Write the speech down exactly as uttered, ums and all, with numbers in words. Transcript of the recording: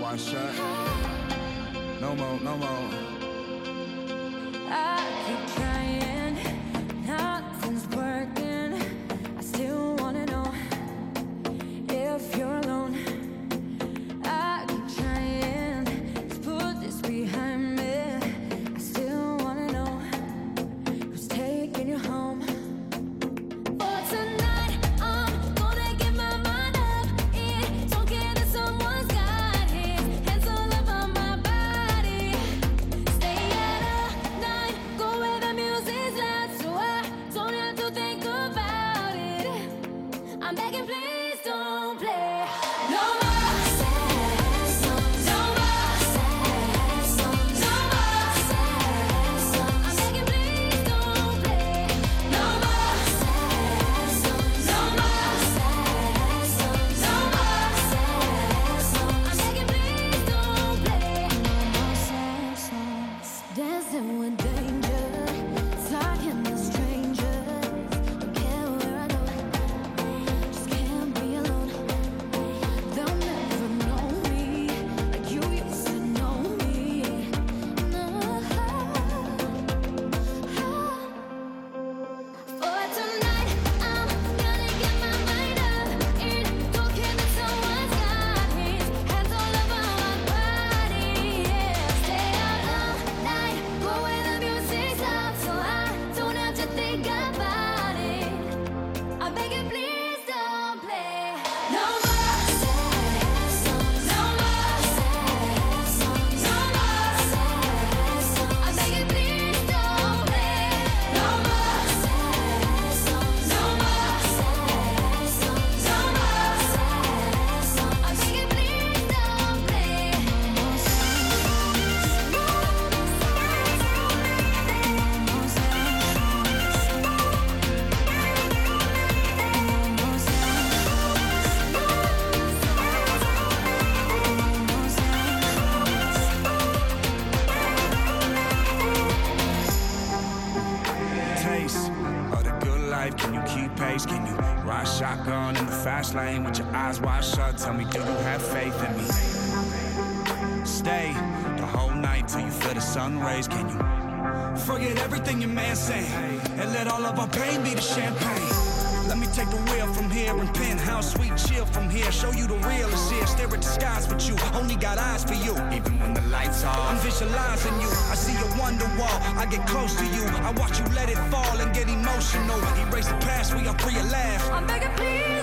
wide shut. No more, no more. I keep trying, nothing's working. I still wanna know if you're alone. I keep trying to put this behind me. I still wanna know who's taking you home. For tonight, I'm gonna get my mind up. It don't care that someone's got his hands all over my body. Stay out all night, go where the music's loud, so I don't have to think about it. I'm begging, please don't play no more sad songs, no more sad songs, no more sad songs. I'm begging, please don't play no more sad songs, no more sad songs, no more sad songs. I'm begging, please don't play no more sad songs. Dancing with danger, talking to strangers. Don't care where I go, just can't be alone. They'll never know me like you used to know me. No. For tonight, I'm gonna get my mind up. It don't care that someone's got his hands all over my body. Yeah, stay out all night, go where the music's loud, so I don't have to think about it. I'm begging, please don't play no more sad songs, no more sad songs, no more sad songs. I'm begging, please don't play no more sad songs, no more sad songs, no more sad songs. I'm begging, please don't play no more Taste of the good life. Can you keep pace? Can you ride shotgun in the fast lane with your eyes wide shut? Tell me, do you have faith in me? Stay the whole night till you feel the sun rays. Can you forget everything your man say and let all of our pain be the champagne? Let me take the wheel from here and penthouse sweet chill from here. Show you the real is here. Stare at the skies, but you only got eyes for you. Even when the lights are, I'm visualizing you. I see your wonder wall. I get close to you. I watch you let it fall and get emotional. Erase the past, we are free at last. I'm begging, please